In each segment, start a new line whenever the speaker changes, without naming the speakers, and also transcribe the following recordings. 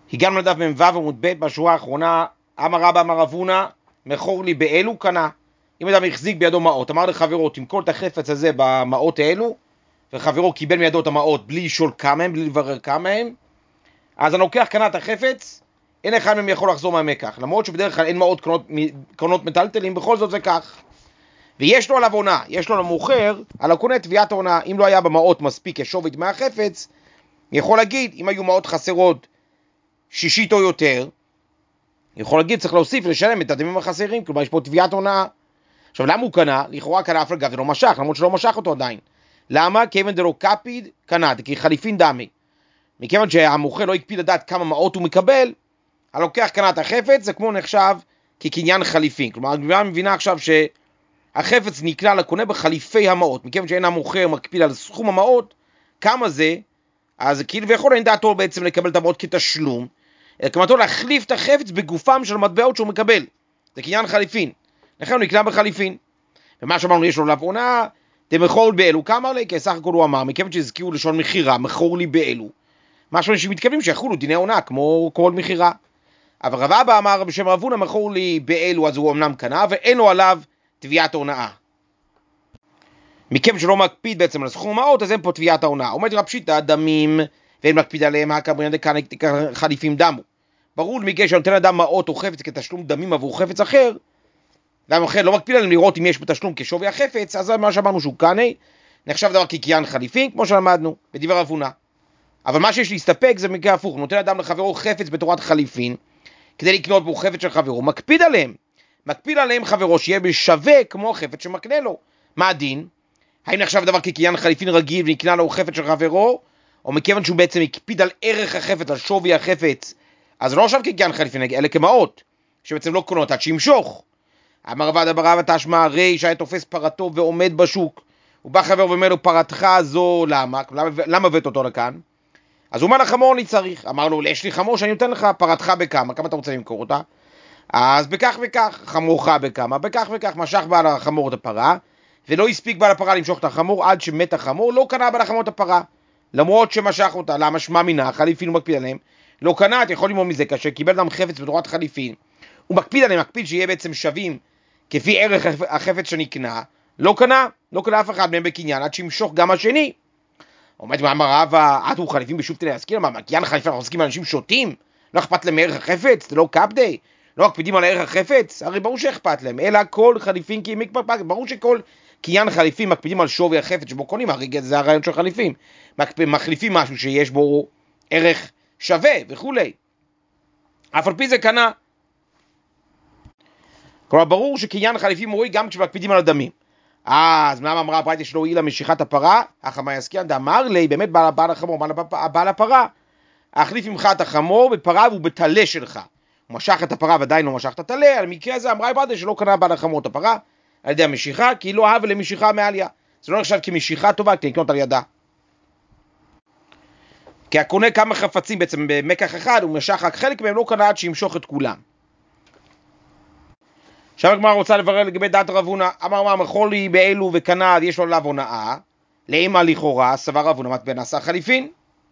הגענו לדף מ"ו עמוד ב' בשורה האחרונה. אמר רבא אמר רב הונא, מכור לי באלו קנה. אם אדם החזיק בידו מעות, אמר לחברו תמכור את החפץ הזה במעות האלו, וחברו קיבל מידו את המעות בלי לשאול כמה הם, בלי לברר כמה הם, אז אני לוקח קנה את החפץ, אין אחד מהם יכול לחזור מהמקח, למרות שבדרך כלל אין מעות קרנות מטלטלים, בכל זאת זה כך. ויש לו עליו עונה, יש לו למוכר על הקונה תביעת עונה. אם לא היה במעות מספיק ישווי דמי החפץ, יכול להגיד, אם היו מעות חסרות שישית או יותר, יכול להגיד צריך להוסיף ולשלם את הדמים החסרים, כלומר יש פה תביעת עונה. עכשיו למה הוא קנה? לכאורה קנה אף לגב ולא משך, למרות שלא משך אותו עדיין. למה? כיוון דלא קפיד קנה, כי חליפין דמי. מכיוון שהמוכר לא הקפיד לדעת כמה מעות הוא מקבל, הלוקח קנה את החפץ, זה כמו נחשב כקניין חליפין. כלומר הגמרא מבינה עכשיו שהחפץ נקנה לקונה בחליפי המעות, מכיוון שאין המוכר מקפיד על סכום המעות, כמה זה, אז כאילו ויכול אין דעתו בעצם לקבל את המעות כתשלום, כמתו להחליף את החפץ בגופם של המטבעות שהוא מקבל. זה קניין חליפין. לכן הוא נקנה בחליפין. ומה שאמרנו, יש לו עליו עונה, מכור לי באלו. כמה לי? כי סך הכל הוא אמר, מכיוון שהזכירו לשון מחירה, מכור לי באלו. משהו שמתכוונים שיחולו דיני עונה, כמו כל מחירה. אבל רב אבא אמר בשם רב הונא, מכור לי באלו, אז הוא אמנם קנה, ואין לו עליו תביעת הונאה. מכיוון שלא מקפיד בעצם על סכום המעות, אז אין פה תביעת ההונאה. עומד רב פשיטא דמים, ואין מקפיד עליהם, הקברין דקנה חליפים דמו. ברור מכיוון שנותן אדם מעות או חפץ כתשלום דמים עבור חפץ אחר, והמוכר לא מקפיד עליהם לראות אם יש בתשלום כשווי החפץ, אז זה מה שאמרנו שהוא קנה, נחשב דבר כקניין חליפין, כמו שלמדנו, בדבר רב הונא. אבל מה שיש להסתפק זה מקרה הפוך, נותן אדם לחברו חפץ בתורת חליפין, כדי לקנות בו חפץ של חברו, מקפיד עליהם חברו שיהיה בשווה כמו חפץ שמקנה לו. מה הדין? האם נחשב דבר כקניין חליפין רגיל ונקנה לו חפץ של חברו, או מכיוון שהוא בעצם הקפיד על ערך החפץ, על שווי החפץ, אז לא נחשב כקניין חליפין, אלה כמעות, שבעצם לא קונות עד שימשוך. אמר רבא ברבא תשמע, הרי שהיה תופס פרתו ועומד בשוק, הוא בא חבר ואומר לו, פרתך זו למה הבאת אותו לכאן? אז הוא אומר לחמור אני צריך. אמר לו, יש לי חמור שאני נותן לך, פרתך בכמה אתה רוצה למכור אותה? אז בכך וכך, חמורך בכמה, בכך וכך, משך בעל החמור את הפרה, ולא הספיק בעל הפרה למשוך את החמור עד שמת החמור, לא קנה בעל החמור את הפרה, למרות שמשך אותה. למה? שמע מינה, חליפין הוא מקפיד עליהם, לא קנה. אתה יכול ללמוד מזה, כאשר קיבל אדם חפץ בתורת חליפין, הוא מקפיד עליהם, מקפיד שיהיה בעצם שווים כפי ערך החפץ שנקנה, לא קנה אף אחד מהם בקניין עד שימשוך גם השני. עומד מאמר רבא, עטו חליפין בשוב תנאי עסקין, מה קניין חליפין אנחנו עוסקים באנשים שוטים? לא אכפת להם מערך החפץ? זה לא קפדי? לא מקפידים על ערך החפץ? הרי ברור שאכפת להם, אלא כל חליפין כי ברור שכל קניין חליפין מקפידים על שווי החפץ שבו קונים, הרי זה הרעיון של חליפין, מחליפים משהו שיש בו ערך שווה וכולי. אף על פי זה קנה. כלומר ברור שקניין חליפין מוריד גם כשמקפידים על הדמים. אז מה אמרה הברייתא שלא הועילה משיכת הפרה? אך מה יסקיין דאמר לי, באמת בעל החמור, בעל הפרה, החליף ממך את החמור בפרה והוא בתלה שלך. הוא משך את הפרה ועדיין לא משך את התלה, על מקרה הזה אמרה הברייתא שלא קנה בעל החמור את הפרה על ידי המשיכה, כי לא אהב למשיכה מעליה. זה לא נחשב כמשיכה טובה, כי לקנות על ידה. כי הקונה כמה חפצים בעצם במקח אחד, הוא משך רק חלק מהם, לא קנה עד שימשוך את כולם. עכשיו הגמרא רוצה לברר לגבי דעת רב הונא. אמר מה מכור לי באלו וקנה יש לו עליו הונאה, לאמה לכאורה סבר רב הונא מטבע נעשה חליפין.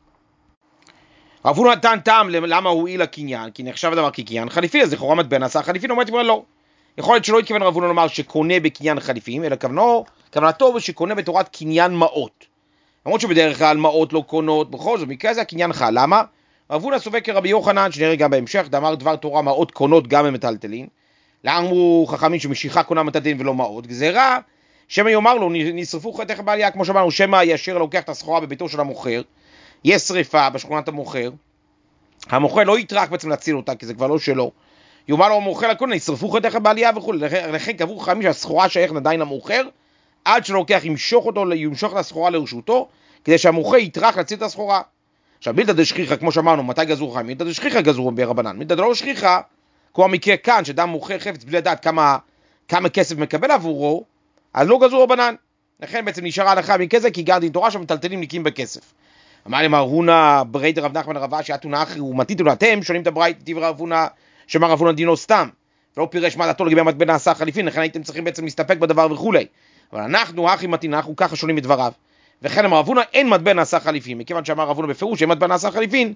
רב הונא נתן טעם למה הוא הועיל הקניין, כי נחשב הדבר כקניין חליפין, אז לכאורה מטבע נעשה חליפין. אומרת לא, יכול להיות שלא התכוון רב הונא לומר שקונה בקניין חליפין, אלא כוונתו שקונה בתורת קניין מעות, למרות שבדרך כלל מעות לא קונות, בכל זאת מקרה זה הקניין חל. למה? רב הונא סובר כרבי יוחנן שנראה גם בהמשך, דאמר דבר תורה מעות קונות גם במטלטלין. לאמרו חכמים שמשיכה קונה מטלטלין ולא מעות, גזירה שמא יאמר לו נשרפו חטאיך בעלייה, כמו שאמרנו, שמא ישר לוקח את הסחורה בביתו של המוכר, יש שריפה בשכונת המוכר לא יטרח בעצם להציל אותה כי זה כבר לא שלו, יאמר לו המוכר לקונה נשרפו חטאיך בעלייה וכו'. לכן קבעו חכמים שהסחורה שייכת עדיין למוכר עד שלוקח ימשוך את הסחורה לרשותו, כדי שהמוכר יטרח להציל את הסחורה. עכשיו מילתא דשכיחא, כמו שאמרנו, מתי גזרו חכמים? מילתא דשכיחא גזרו ברבנן, מילתא דלא שכיחא, כמו המקרה כאן, שאדם מוכר חפץ בלי לדעת כמה כסף מקבל עבורו, אז לא גזרו רבנן. לכן בעצם נשארה הלכה מכזה, כי גר דין תורה שמטלטלים נקיים בכסף. אמר לי מר הונא ברייתא רב נחמן רבה שעתונה אחרי ומתיתו אתם שונים את הברייתא דברי רב הונא שמר רב הונא דינו סתם, ולא פירש מה דעתו לגבי מטבע נעשה חליפין, לכן הייתם צריכים בעצם להסתפק בדבר וכולי. אבל אנחנו אחי מתינה, אנחנו ככה שונים את דבריו. וכן אמר רב הונא אין מטבע נעשה חליפין, מכיוון שאמר רב הונא בפירוש אין מטבע נעשה חליפין,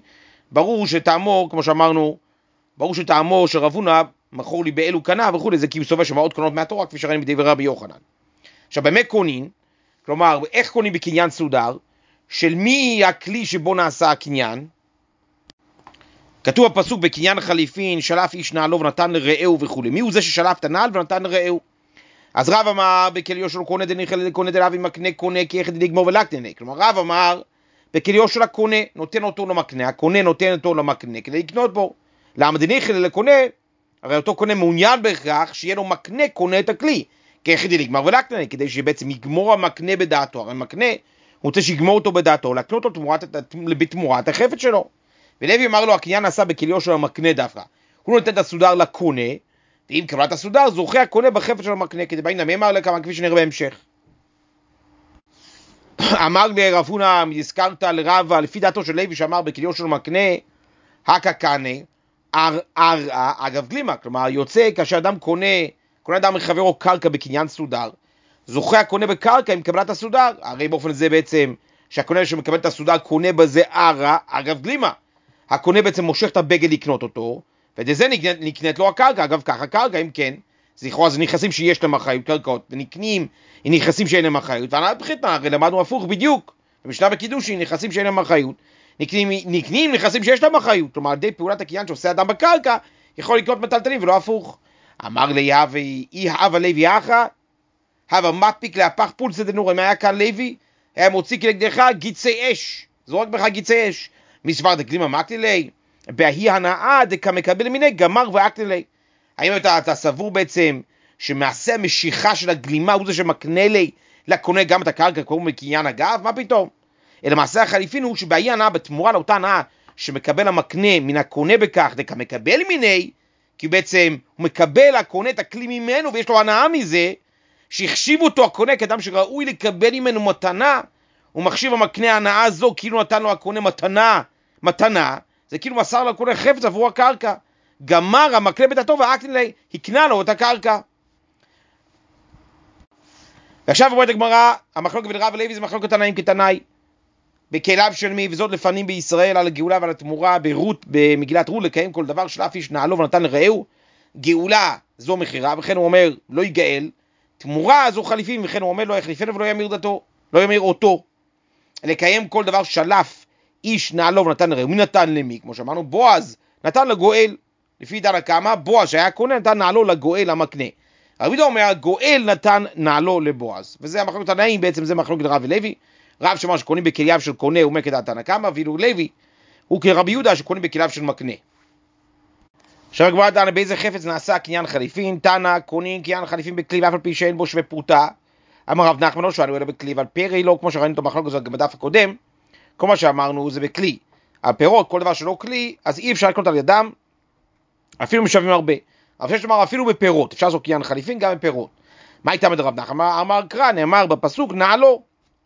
ברור שטעמו, כמו שאמרנו, ברור שטעמו שרב הונא מכור לי באלו קנה וכו', זה כי הוא סובר שמאות קונות מהתורה, כפי שראינו בדברי רבי יוחנן. עכשיו, באמת קונים, כלומר, איך קונים בקניין סודר? של מי הכלי שבו נעשה הקניין? כתוב הפסוק בקניין חליפין, שלף איש נעלו ונתן לרעהו וכו'. מי הוא זה ששלף את הנעל ונתן לרעהו? אז רב אמר, בכליו של קונה דניחל קונה דלאו מקנה קונה כי יחד לגמור ולקנה. כלומר, רב אמר, בכליו של הקונה, נותן אותו למקנה, הקונה נותן אותו למקנה כדי לקנות בו. למה דניחל לקונה? הרי אותו קונה מעוניין בכך שיהיה לו מקנה קונה את הכלי. כי יחד לגמור ולקנה, כדי שבעצם יגמור המקנה בדעתו. הרי מקנה, הוא רוצה שיגמור אותו בדעתו, לקנות אותו בתמורת החפץ שלו. ולוי אמר לו, הקניין נעשה בכליו של המקנה דווקא. הוא נותן את הסודר לקונה, ואם קבלת הסודר, זוכה הקונה בחפץ של המקנה, כדי בעין מי אמר לכמה, כפי שנראה בהמשך. אמר לרב הונא, הזכרת לרב, לפי דעתו של לוי שאמר בכליו של המקנה, הקה קנה, אגב גלימה, כלומר יוצא כאשר אדם קונה אדם מחברו קרקע בקניין סודר, זוכה הקונה בקרקע עם קבלת הסודר, הרי באופן זה בעצם, שהקונה שמקבל את הסודר קונה בזה אגב גלימה, הקונה בעצם מושך את הבגד לקנות אותו, וזה נקנית לו הקרקע, אגב ככה קרקע, אם כן, זכרו, זה נכסים שיש להם אחריות, קרקעות, ונקנים, נכסים שאין להם אחריות, הרי למדנו הפוך בדיוק, במשנה בקידושין, נכסים שאין להם אחריות, נקנים נכסים שיש להם אחריות, כלומר, די פעולת הקניין שעושה אדם בקרקע, יכול לקנות מטלטלים ולא הפוך. אמר ליהווי, אי הווה לוי אחא, הווה מפיק להפך פולסא דנורא, אם היה כאן לוי, היה מוציא כנגדך גיצי אש, זורק בך גיצי אש, מסבר דקלימה מקלילי, בהיא הנאה דקמקבל מיני גמר ואקלילי. האם אתה סבור בעצם שמעשה המשיכה של הגלימה הוא זה שמקנה לי לקונה גם את הקרקע כמו בקניין הגב? מה פתאום? אלא מעשה החליפין הוא שבהיא הנאה בתמורה לאותה הנאה שמקבל המקנה מן הקונה בכך דקמקבל מיני, כי בעצם הוא מקבל הקונה את הכלי ממנו ויש לו הנאה מזה, שהחשיב אותו הקונה כאדם שראוי לקבל ממנו מתנה, הוא מחשיב המקנה ההנאה הזו כאילו נתן לו הקונה מתנה, זה כאילו מסר לו הקונה חפץ עבור הקרקע, גמר המקנה בדעתו והקנה הקנה לו את הקרקע. ועכשיו אומרת הגמרא, המחלוקת בין רב ולוי זה מחלוקת תנאים כתנאי, בכליו של מי, וזאת לפנים בישראל על הגאולה ועל התמורה, ברות, במגילת רות, לקיים כל דבר שלף איש נעלו ונתן לרעהו, גאולה זו מחירה, וכן הוא אומר לא יגאל, תמורה זו חליפין, וכן הוא אומר לא יחליפנו ולא ימיר דתו, לא ימיר אותו, לקיים כל דבר שלף איש נעלו ונתן לרעהו. מי נתן למי? כמו שאמרנו, בועז נתן לגואל, לפי דנה כמה, בועז שהיה קונה נתן נעלו לגואל המקנה. רבי יהודה אומר, הגואל נתן נעלו לבועז, וזה המחלוקת תנאים, בעצם זה מחלוקת רב ולוי. רב שאמר שקונים בכליו של קונה הוא כדעת תנא קמא, ואילו לוי הוא כרבי יהודה שקונים בכליו של מקנה. עכשיו הגמרא דנה באיזה חפץ נעשה קניין חליפין, תנא קונים קניין חליפין בכלי ואף על פי שאין בו שווה פרוטה. אמר רב נחמן לא שאלו אלא בכלי, ועל פרי לא, כמו שראינו את המחלוקת הזאת גם בדף הקודם, כל מה שאמרנו זה בכלי. על פירות, כל דבר שלא כלי, אז אי אפשר לקנות על ידם, אפילו משווים הרבה. אבל יש לומר אפילו בפירות, אפשר לעשות קניין חליפין גם בפירות. מה הייתה מדרב נחמן? אמר קרא, נאמר בפסוק נעלו.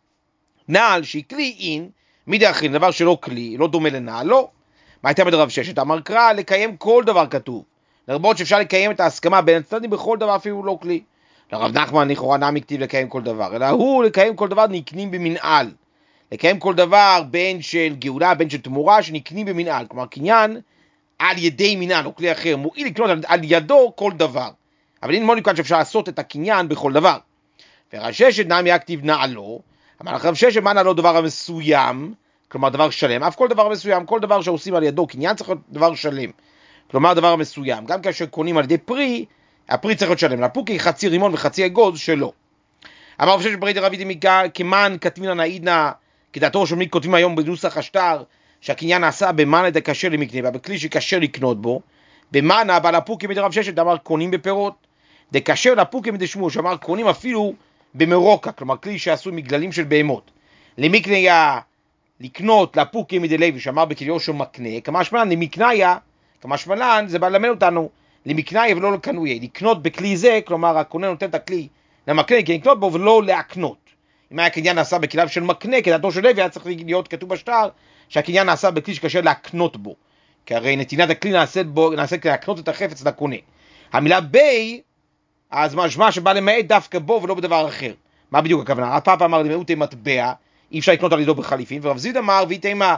נעל שהיא כלי אין, מידי אחרין, דבר שלא כלי, לא דומה לנעל, לא. מה הייתה מדרב ששת? אמר קרא, לקיים כל דבר כתוב. לרבות שאפשר לקיים את ההסכמה בין הצדדים בכל דבר אפילו לא כלי. לרב נחמן לכאורה נעמי כתיב לקיים כל דבר, אלא הוא לקיים כל דבר נקנים במנעל. לקיים כל דבר בין של גאולה, בין של תמורה, שנקנים במנעל. כלומר, קניין על ידי מנעל, או כלי אחר, מועיל לקנות על ידו כל דבר. אבל אין מוני כאן שאפשר לעשות את הקניין בכל דבר. ורב ששת נעמי הכתיב נעלו, אמר לך רב ששת מה נעלו דבר המסוים, כלומר דבר שלם, אף כל דבר מסוים, כל דבר שעושים על ידו, קניין צריך להיות דבר שלם, כלומר דבר מסוים, גם כאשר קונים על ידי פרי, הפרי צריך להיות שלם, לפוקי חצי רימון וחצי אגוז שלו. אמר רב ששת ברי דרבי דמיקה, כמן כתבינא נעידנא, כדעתו של מי כותבים היום בנוסח השטר, שהקניין נעשה במנה דקשר למקנה, בכלי שקשר לקנות בו, במנה, אבל הפוקי מדרב ששת אמר קונים בפירות, דקשר לפוקי מדשמוע, שאמר קונים אפילו במרוקה, כלומר כלי שעשוי מגללים של בהמות. למקניה לקנות לפוקי מדלוי, שאמר בכליו של מקנה, כמשמען למקניה, כמשמען זה בא ללמד אותנו, למקניה ולא לקנויה, לקנות בכלי זה, כלומר הקונה נותן את הכלי למקנה, כי לקנות בו ולא להקנות. אם היה קניין נעשה בכליו של מקנה, כדעתו של לוי היה צריך להיות כתוב בשטר, שהקניין נעשה בכלי שקשה להקנות בו, כי הרי נתינת הכלי נעשית כדי להקנות את החפץ לקונה. המילה בי, אז משמע שבא למעט דווקא בו ולא בדבר אחר. מה בדיוק הכוונה? הפאפ אמר למעוטי מטבע, אי אפשר לקנות על ידו בחליפין, ורב זיד אמר ויתימה,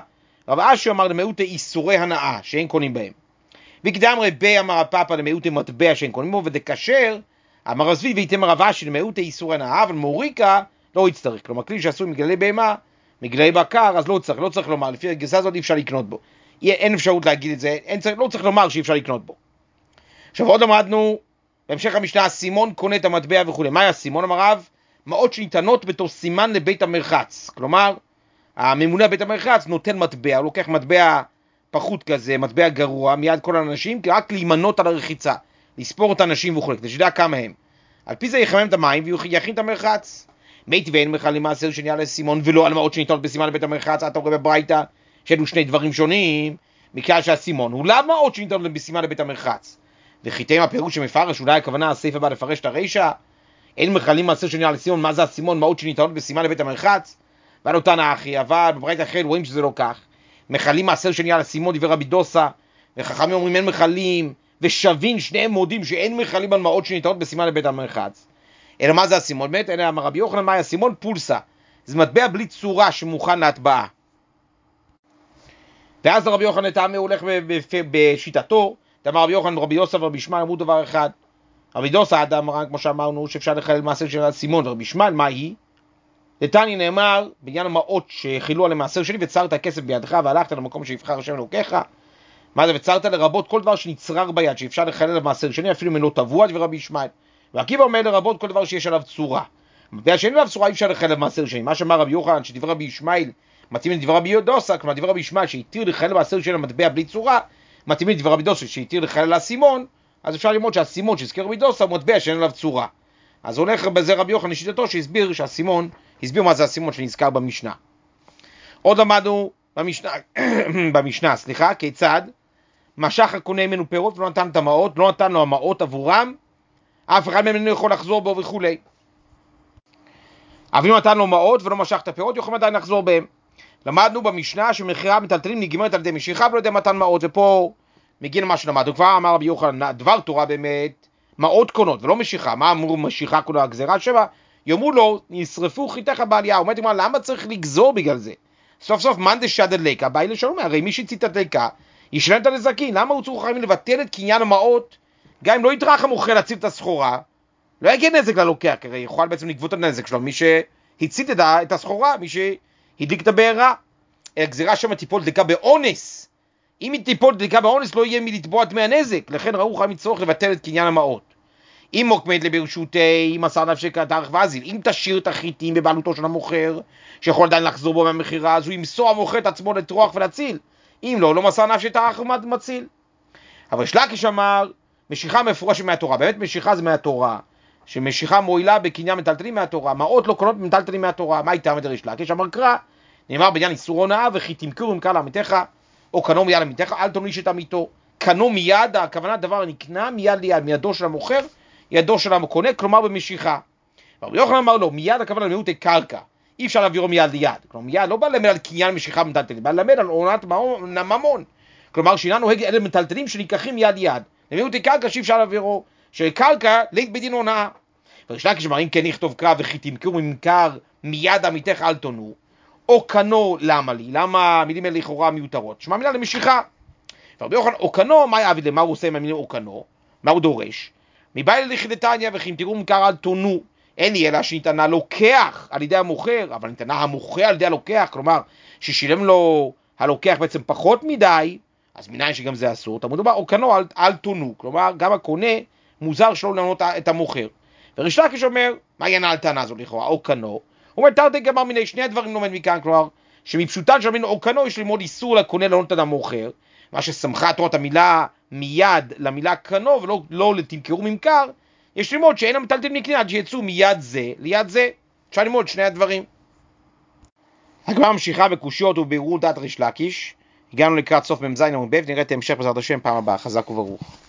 רב אשי אמר למיעוטי איסורי הנאה שאין קונים בהם. וקדם רבי אמר הפאפה למיעוטי מטבע שאין קונים בו, ודקשר אמר הזוי ויתם רב אשי למיעוטי איסורי הנאה, אבל מוריקה לא יצטרך. כלומר, כלי שעשוי מגלי בהמה, מגלי בקר, אז לא צריך לומר, לפי הגרסה הזאת אי אפשר לקנות בו. אין אפשרות להגיד את זה, לא צריך לומר שאי אפשר לקנות בו. עכשיו עוד למדנו, בהמשך המשנה, הסימון קונה את המטבע וכו'. מה היה הסימון? אמר רב, מעות שניתנות בתור סימן לבית המרחץ. כלומר, הממונה בבית המרחץ נותן מטבע, הוא לוקח מטבע פחות כזה, מטבע גרוע, מיד כל האנשים, רק להימנות על הרחיצה, לספור את האנשים וכו', כדי שידע כמה הם. על פי זה יחמם את המים ויכין את המרחץ. מית ואין מכלים מעשר שנייה לסימון, ולא על מעות שניתנות בסימן לבית המרחץ. אתה רואה בברייתא שאלו שני דברים שונים, מכלל שהסימון הוא למה מעות שניתנות בסימן לבית המרחץ. וחיתם הפירוש שמפרש, אולי הכוונה הסעיף הבא לפרש את הרישא, אין מכלים מעשר שנייה לסימון, מה זה הסימון? מעות שניתנות בסימן לבית המרחץ? ועל אותן האחי, אבל בברייתא אחרת רואים שזה לא כך. מכלים מעשר שנייה לסימון, דבר רבי דוסה, וחכמים אומרים אין מכלים, ושווין שניהם מודים שאין מכלים על מעות שניתנות בסימן לבית המרחץ. אלא מה זה הסימון? באמת, אלא אמר רבי יוחנן, מה היה הסימון? פולסה. זה מטבע בלי צורה שמוכן להטבעה. ואז רבי יוחנן טעמה הולך בשיטתו, אמר רבי יוחנן, רבי יוסף ורבי ישמעאל אמרו דבר אחד. רבי דוסה אדם אמר, כמו שאמרנו, שאפשר לחלל מעשר של הסימון, ורבי ישמעאל, מה היא? לתניא נאמר, בעניין המעות שחילו עליהם מעשר שלי, וצרת הכסף בידך והלכת למקום שיבחר השם אלוקיך. מה זה? וצרת לרבות כל דבר שנצרר ביד, שאפשר לחלל עליו מעשר שני, אפילו מלא תבוע, דבר רבי ישמעאל. ועקיבא אומר לרבות כל דבר שיש עליו צורה. מטבע שאין עליו צורה אי אפשר לחלל מעשר שני. מה שאמר רבי יוחנן, שדבר רבי ישמעאל מתאים לדבר רבי דוסה, כלומר דבר רבי ישמעאל שהתיר לחלל מעשר שני למטבע בלי צורה, מתאים לדבר רבי דוסה שהתיר לחלל הסימון, אז אפשר ללמוד שהסימון שהזכיר רבי דוסה הוא מטבע שאין עליו צורה. אז הולך בזה רבי יוחנן לשיטתו שהסביר שהסימון, הסביר מה זה הסימון שנזכר במשנה. עוד למדנו במשנה, כיצד משך הקונה ממנו פירות ולא נתן את המעות, לא נתן לו המעות עבורם, אף אחד מהם לא יכול לחזור בו וכו'. אבל אם נתן לו מעות ולא משך את הפירות, יכולים עדיין לחזור בהם. למדנו במשנה שמכירה מטלטלים נגמרת על ידי משיכה ולא יודע מתן מעות, ופה מגיע למה שלמדנו. כבר אמר רבי יוחנן, דבר תורה באמת, מעות קונות ולא משיכה. מה אמרו משיכה קונה הגזירה שבה? יאמרו לו, נשרפו חיתך בעלייה. אומרת לי, למה צריך לגזור בגלל זה? סוף סוף מאן דשדד ליקה, באי לשלום, הרי מי שהצית ליקה, ישלם את הנזקים. למה הוא צריך לבטל את קניין המעות? גם אם לא יטרח המוכר להציב את הסחורה, לא יגיע נזק ללוקח, כי הרי יכול בעצם לגבות את הנזק שלו, מי שהצית את הסחורה, מי שהדליק את הבעירה. הגזירה שם תיפול דליקה באונס. אם היא תיפול דליקה באונס, לא יהיה מי לתבוע דמי הנזק, לכן ראו חיים צורך לבטל את קניין המעות. אם מוקמת לברשותי, מסר נפשי כתרך ואזיל, אם תשאיר את החיטים בבעלותו של המוכר, שיכול עדיין לחזור בו מהמחירה, אז הוא ימסור המוכר את עצמו לטרוח ולהציל. אם לא, לא מסר נפשי תרך ומציל. אבל יש לקיש אמר, משיכה מפורשת מהתורה. באמת משיכה זה מהתורה, שמשיכה מועילה בקניין מטלטלים מהתורה, מעות לא קונות מטלטלים מהתורה. מה איתם את יש לקיש? אמר קרא, נאמר בעניין איסור הונאה, וכי תמכרו ממכר לעמיתך, או קנו מיד לעמיתך, אל תוניש את עמיתו. קנו מיד, הכוונה דבר נקנה מיד ליד, מידו של המוכר, ידו של הקונה, כלומר במשיכה. רבי יוחנן אמר לו, מיד הכוונה למיעוטי קרקע, אי אפשר להעבירו מיד ליד. כלומר מיד לא בא ללמד על קניין משיכה מטלטלים, בא ללמד על עונת ממון. כלומר שאינה נוהג אלה מטלטלים שניקחים יד יד. למיעוטי קרקע שאי אפשר להעבירו, שקרקע לית בדין הונאה. וריש לקיש אמר, אם כן יכתוב קרא וכי תמכרו ממכר מיד עמיתך אל תונו, או קנו למה לי? למה המילים האלה לכאורה מיותרות? שמע מילה למשיכה. ורבי יוחנן, או קנו, מה יעביד למה הוא עושה עם המילים או קנו? מה הוא דורש? מבעי ללכתתניא וכי אם תראו ממכר אל תונו, אין לי אלא שניתנה לוקח על ידי המוכר, אבל ניתנה המוכר על ידי הלוקח, כלומר ששילם לו הלוקח בעצם פחות מדי, אז מניין שגם זה אסור. תמוד אומר, או קנו אל תונו, כלומר גם הקונה מוזר שלא לענות את המוכר. וריש לקיש אומר, מה יענה על טענה זו לכאורה, או קנו? הוא אומר, תרתי גמר מיני, שני הדברים לומד מכאן, כלומר שמפשוטן של מיני או קנו יש ללמוד איסור לקונה לענות את המוכר, מה ששמחה תורת המילה מיד למילה קנו ולא לא לתמכרו ממכר, יש ללמוד שאין המטלטלים נקנה עד שיצאו מיד זה ליד זה. אפשר ללמוד שני הדברים. הגמרא ממשיכה בקושיות ובבירור דעת ריש לקיש. הגענו לקראת סוף מ"ז עמוד ב', נראה את ההמשך בעזרת השם פעם הבאה. חזק וברוך.